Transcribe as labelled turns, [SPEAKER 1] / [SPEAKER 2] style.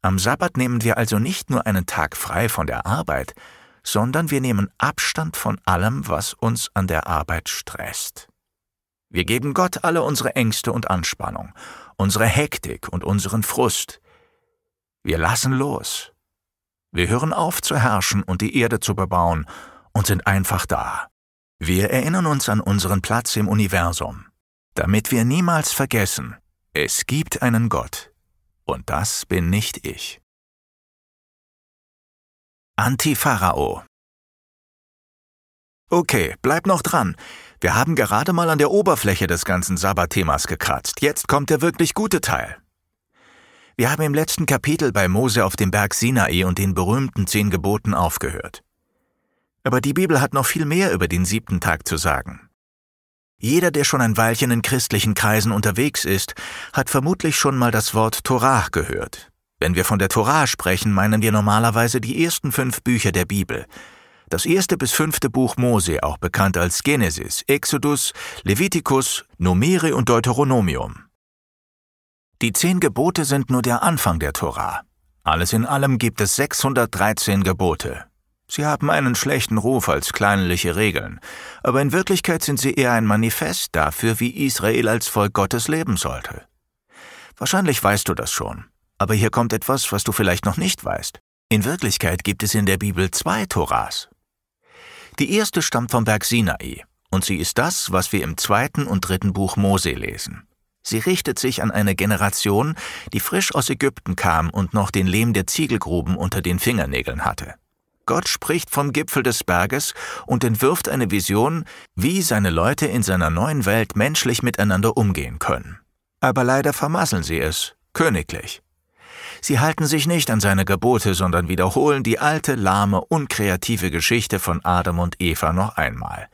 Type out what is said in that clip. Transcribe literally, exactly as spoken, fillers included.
[SPEAKER 1] Am Sabbat nehmen wir also nicht nur einen Tag frei von der Arbeit, sondern wir nehmen Abstand von allem, was uns an der Arbeit stresst. Wir geben Gott alle unsere Ängste und Anspannung, unsere Hektik und unseren Frust. Wir lassen los. Wir hören auf zu herrschen und die Erde zu bebauen und sind einfach da. Wir erinnern uns an unseren Platz im Universum, damit wir niemals vergessen, es gibt einen Gott, und das bin nicht ich. Anti-Pharao. Okay, bleib noch dran. Wir haben gerade mal an der Oberfläche des ganzen Sabbat-Themas gekratzt. Jetzt kommt der wirklich gute Teil. Wir haben im letzten Kapitel bei Mose auf dem Berg Sinai und den berühmten zehn Geboten aufgehört. Aber die Bibel hat noch viel mehr über den siebten Tag zu sagen. Jeder, der schon ein Weilchen in christlichen Kreisen unterwegs ist, hat vermutlich schon mal das Wort Torah gehört. Wenn wir von der Torah sprechen, meinen wir normalerweise die ersten fünf Bücher der Bibel. Das erste bis fünfte Buch Mose, auch bekannt als Genesis, Exodus, Levitikus, Numeri und Deuteronomium. Die zehn Gebote sind nur der Anfang der Torah. Alles in allem gibt es sechshundertdreizehn Gebote. Sie haben einen schlechten Ruf als kleinliche Regeln, aber in Wirklichkeit sind sie eher ein Manifest dafür, wie Israel als Volk Gottes leben sollte. Wahrscheinlich weißt du das schon, aber hier kommt etwas, was du vielleicht noch nicht weißt. In Wirklichkeit gibt es in der Bibel zwei Torahs. Die erste stammt vom Berg Sinai, und sie ist das, was wir im zweiten und dritten Buch Mose lesen. Sie richtet sich an eine Generation, die frisch aus Ägypten kam und noch den Lehm der Ziegelgruben unter den Fingernägeln hatte. Gott spricht vom Gipfel des Berges und entwirft eine Vision, wie seine Leute in seiner neuen Welt menschlich miteinander umgehen können. Aber leider vermasseln sie es, königlich. Sie halten sich nicht an seine Gebote, sondern wiederholen die alte, lahme, unkreative Geschichte von Adam und Eva noch einmal.